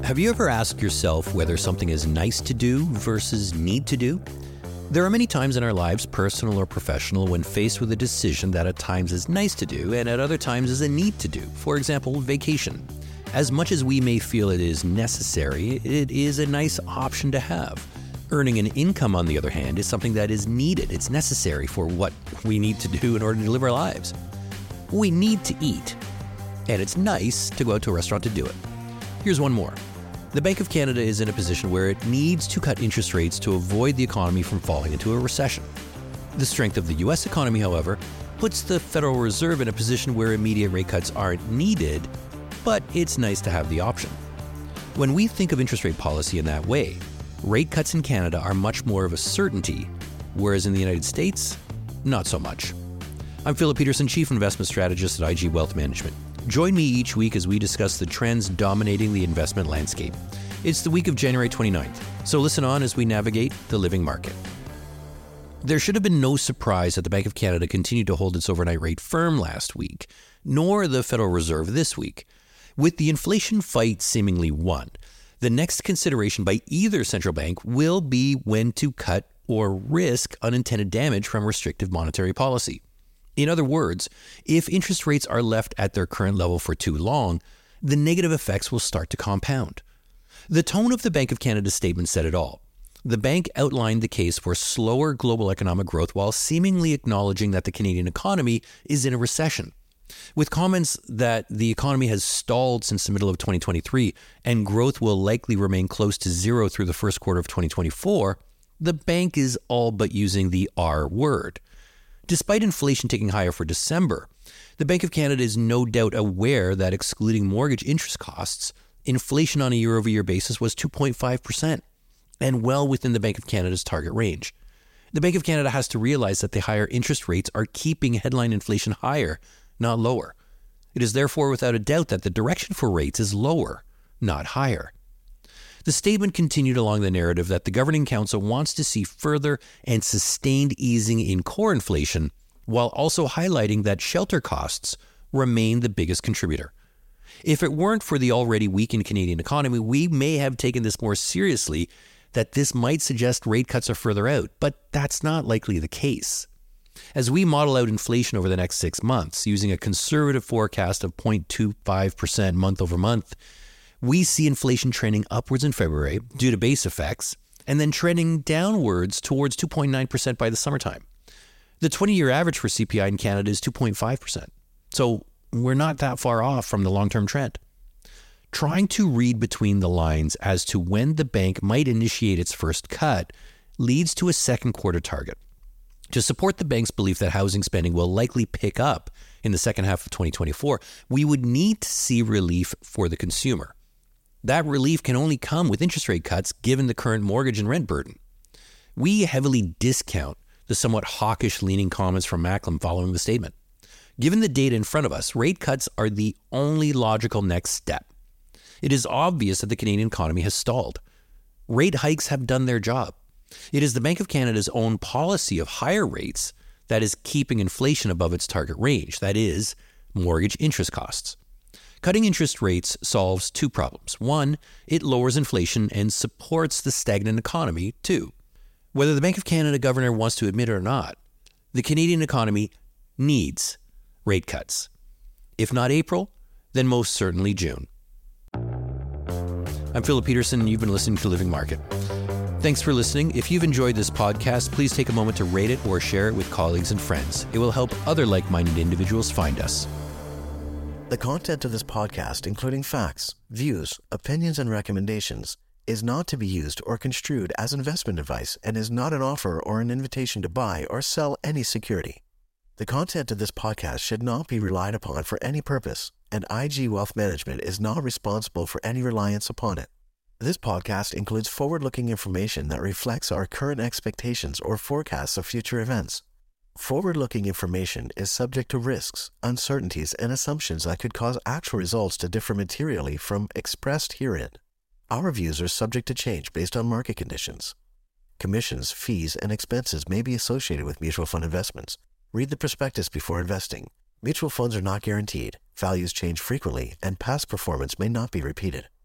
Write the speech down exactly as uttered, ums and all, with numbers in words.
Have you ever asked yourself whether something is nice to do versus need to do? There are many times in our lives, personal or professional, when faced with a decision that at times is nice to do and at other times is a need to do. For example, vacation. As much as we may feel it is necessary, it is a nice option to have. Earning an income, on the other hand, is something that is needed. It's necessary for what we need to do in order to live our lives. We need to eat, and it's nice to go out to a restaurant to do it. Here's one more. The Bank of Canada is in a position where it needs to cut interest rates to avoid the economy from falling into a recession. The strength of the U S economy, however, puts the Federal Reserve in a position where immediate rate cuts aren't needed, but it's nice to have the option. When we think of interest rate policy in that way, rate cuts in Canada are much more of a certainty, whereas in the United States, not so much. I'm Philip Peterson, Chief Investment Strategist at I G Wealth Management. Join me each week as we discuss the trends dominating the investment landscape. It's the week of January twenty-ninth, so listen on as we navigate the living market. There should have been no surprise that the Bank of Canada continued to hold its overnight rate firm last week, nor the Federal Reserve this week. With the inflation fight seemingly won, the next consideration by either central bank will be when to cut or risk unintended damage from restrictive monetary policy. In other words, if interest rates are left at their current level for too long, the negative effects will start to compound. The tone of the Bank of Canada's statement said it all. The bank outlined the case for slower global economic growth while seemingly acknowledging that the Canadian economy is in a recession. With comments that the economy has stalled since the middle of twenty twenty-three and growth will likely remain close to zero through the first quarter of twenty twenty-four, the bank is all but using the R word. Despite inflation ticking higher for December, the Bank of Canada is no doubt aware that excluding mortgage interest costs, inflation on a year-over-year basis was two point five percent, and well within the Bank of Canada's target range. The Bank of Canada has to realize that the higher interest rates are keeping headline inflation higher, not lower. It is therefore without a doubt that the direction for rates is lower, not higher. The statement continued along the narrative that the Governing Council wants to see further and sustained easing in core inflation, while also highlighting that shelter costs remain the biggest contributor. If it weren't for the already weakened Canadian economy, we may have taken this more seriously, that this might suggest rate cuts are further out, but that's not likely the case. As we model out inflation over the next six months, using a conservative forecast of zero point two five percent month over month, we see inflation trending upwards in February due to base effects, and then trending downwards towards two point nine percent by the summertime. The twenty-year average for C P I in Canada is two point five percent, so we're not that far off from the long-term trend. Trying to read between the lines as to when the bank might initiate its first cut leads to a second quarter target. To support the bank's belief that housing spending will likely pick up in the second half of twenty twenty-four, we would need to see relief for the consumer. That relief can only come with interest rate cuts given the current mortgage and rent burden. We heavily discount the somewhat hawkish-leaning comments from Macklem following the statement. Given the data in front of us, rate cuts are the only logical next step. It is obvious that the Canadian economy has stalled. Rate hikes have done their job. It is the Bank of Canada's own policy of higher rates that is keeping inflation above its target range, that is, mortgage interest costs. Cutting interest rates solves two problems. One, it lowers inflation and supports the stagnant economy. Two, whether the Bank of Canada governor wants to admit it or not, the Canadian economy needs rate cuts. If not April, then most certainly June. I'm Philip Peterson, and you've been listening to Living Market. Thanks for listening. If you've enjoyed this podcast, please take a moment to rate it or share it with colleagues and friends. It will help other like-minded individuals find us. The content of this podcast, including facts, views, opinions, and recommendations, is not to be used or construed as investment advice and is not an offer or an invitation to buy or sell any security. The content of this podcast should not be relied upon for any purpose, and I G Wealth Management is not responsible for any reliance upon it. This podcast includes forward-looking information that reflects our current expectations or forecasts of future events. Forward-looking information is subject to risks, uncertainties, and assumptions that could cause actual results to differ materially from expressed herein. Our views are subject to change based on market conditions. Commissions, fees, and expenses may be associated with mutual fund investments. Read the prospectus before investing. Mutual funds are not guaranteed, values change frequently, and past performance may not be repeated.